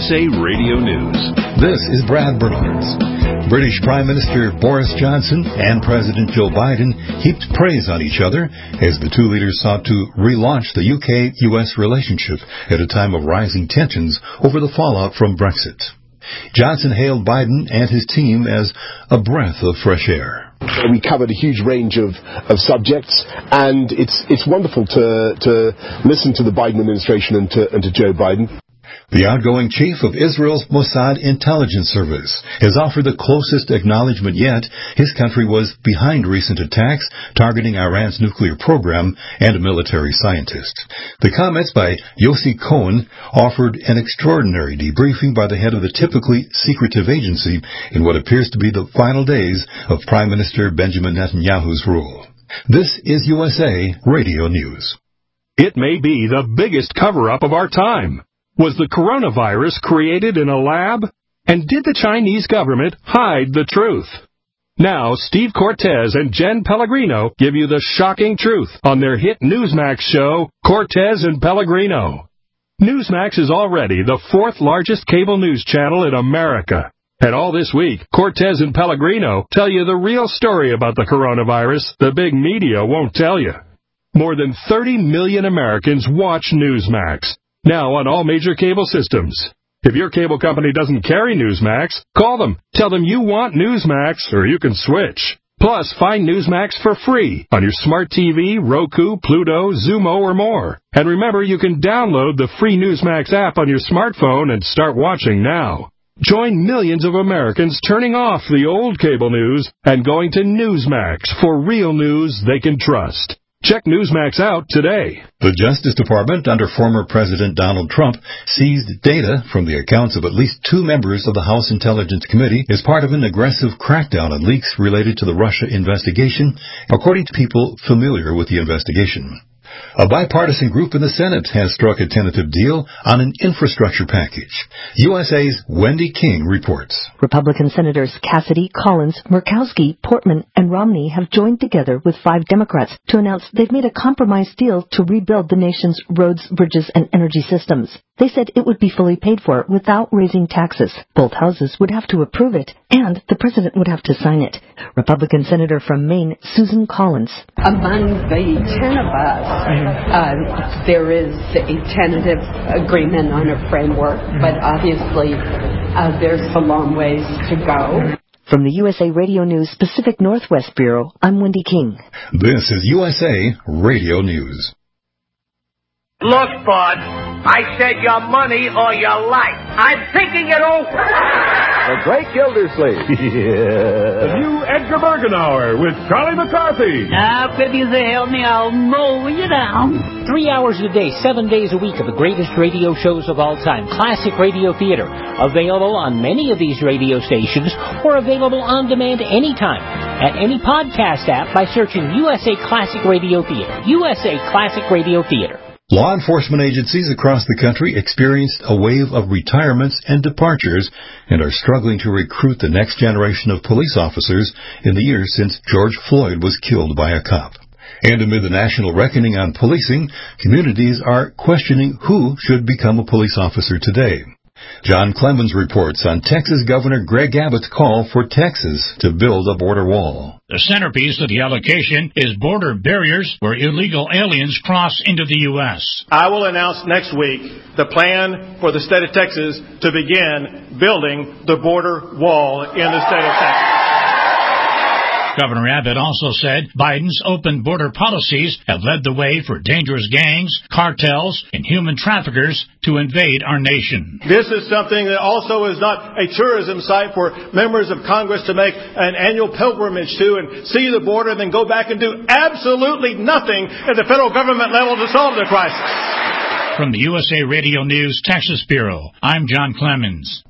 USA Radio News. This is Brad Bernards. British Prime Minister Boris Johnson and President Joe Biden heaped praise on each other as the two leaders sought to relaunch the UK-US relationship at a time of rising tensions over the fallout from Brexit. Johnson hailed Biden and his team as a breath of fresh air. We covered a huge range of subjects, and it's wonderful to listen to the Biden administration and to Joe Biden. The outgoing chief of Israel's Mossad intelligence service has offered the closest acknowledgement yet his country was behind recent attacks targeting Iran's nuclear program and a military scientist. The comments by Yossi Cohen offered an extraordinary debriefing by the head of the typically secretive agency in what appears to be the final days of Prime Minister Benjamin Netanyahu's rule. This is USA Radio News. It may be the biggest cover-up of our time. Was the coronavirus created in a lab? And did the Chinese government hide the truth? Now, Steve Cortez and Jen Pellegrino give you the shocking truth on their hit Newsmax show, Cortez and Pellegrino. Newsmax is already the fourth largest cable news channel in America. And all this week, Cortez and Pellegrino tell you the real story about the coronavirus the big media won't tell you. More than 30 million Americans watch Newsmax. Now on all major cable systems. If your cable company doesn't carry Newsmax, call them. Tell them you want Newsmax, or you can switch. Plus, find Newsmax for free on your smart TV, Roku, Pluto, Xumo, or more. And remember, you can download the free Newsmax app on your smartphone and start watching now. Join millions of Americans turning off the old cable news and going to Newsmax for real news they can trust. Check Newsmax out today. The Justice Department, under former President Donald Trump, seized data from the accounts of at least two members of the House Intelligence Committee as part of an aggressive crackdown on leaks related to the Russia investigation, according to people familiar with the investigation. A bipartisan group in the Senate has struck a tentative deal on an infrastructure package. USA's Wendy King reports. Republican Senators Cassidy, Collins, Murkowski, Portman, and Romney have joined together with 5 Democrats to announce they've made a compromise deal to rebuild the nation's roads, bridges, and energy systems. They said it would be fully paid for without raising taxes. Both houses would have to approve it, and the president would have to sign it. Republican Senator from Maine, Susan Collins. Among the 10 of us, there is a tentative agreement on a framework, but obviously there's a long ways to go. From the USA Radio News Pacific Northwest Bureau, I'm Wendy King. This is USA Radio News. Look, bud, I said your money or your life. I'm thinking it over. The Great Gildersleeve. The new Edgar Bergen Hour with Charlie McCarthy. Now, if you say help me, I'll mow you down. 3 hours a day, 7 days a week of the greatest radio shows of all time. Classic Radio Theater. Available on many of these radio stations or available on demand anytime at any podcast app by searching USA Classic Radio Theater. USA Classic Radio Theater. Law enforcement agencies across the country experienced a wave of retirements and departures and are struggling to recruit the next generation of police officers in the years since George Floyd was killed by a cop. And amid the national reckoning on policing, communities are questioning who should become a police officer today. John Clemens reports on Texas Governor Greg Abbott's call for Texas to build a border wall. The centerpiece of the allocation is border barriers where illegal aliens cross into the U.S. I will announce next week the plan for the state of Texas to begin building the border wall in the state of Texas. Governor Abbott also said Biden's open border policies have led the way for dangerous gangs, cartels, and human traffickers to invade our nation. This is something that also is not a tourism site for members of Congress to make an annual pilgrimage to and see the border and then go back and do absolutely nothing at the federal government level to solve the crisis. From the USA Radio News Texas Bureau, I'm John Clemens.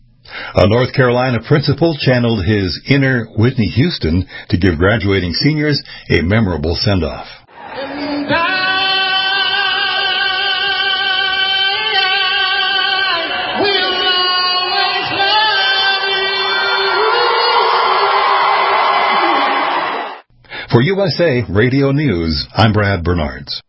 A North Carolina principal channeled his inner Whitney Houston to give graduating seniors a memorable send-off. For USA Radio News, I'm Brad Bernards.